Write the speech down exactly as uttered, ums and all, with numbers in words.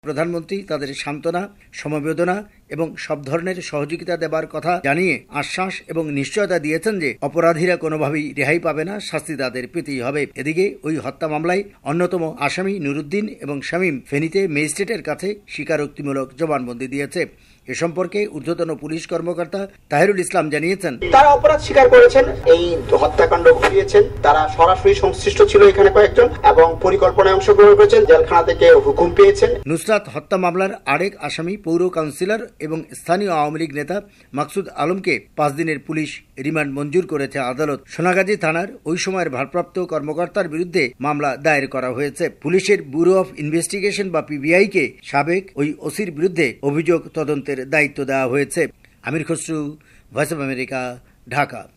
প্রধানমন্ত্রী তাদের সান্ত্বনা, সমবেদনা এবং সব ধরনের সহযোগিতা দেবার কথা জানিয়ে আশ্বাস এবং নিশ্চয়তা দিয়েছেন যে অপরাধীরা কোনোভাবেই রেহাই পাবে না, শাস্তি তাদের পেতেই হবে। এদিকে ওই হত্যা মামলায় অন্যতম আসামি নুরুদ্দিন এবং শামীম ফেনীতে ম্যাজিস্ট্রেটের কাছে স্বীকারোক্তিমূলক জবানবন্দি দিয়েছে। এ সম্পর্কে ঊর্ধ্বতন পুলিশ কর্মকর্তা তাহিরুল ইসলাম জানিয়েছেন, তারা অপরাধ স্বীকার করেছেন, এই হত্যাকাণ্ড ঘটিয়েছেন, তারা সরাসরি সংশ্লিষ্ট ছিল এখানে কয়েকজন এবং পরিকল্পনায় অংশগ্রহণ করেছেন, জেলখানা থেকে হুকুম পেয়েছেন। নুসরাত হত্যা মামলার আরেক আসামি পৌর কাউন্সিলর এবং স্থানীয় আওয়ামী লীগ নেতা মাকসুদ আলমকে পাঁচ দিনের পুলিশ রিমান্ড মঞ্জুর করেছে আদালত। সোনাগাজী থানার ওই সময়ের ভারপ্রাপ্ত কর্মকর্তার বিরুদ্ধে মামলা দায়ের করা হয়েছে। পুলিশের ব্যুরো অফ ইনভেস্টিগেশন বা পিবিআই কে সাবেক ওই ওসির বিরুদ্ধে অভিযোগ তদন্তের দায়িত্ব দেওয়া হয়েছে। Amir Khasru, voice of America, Dhaka.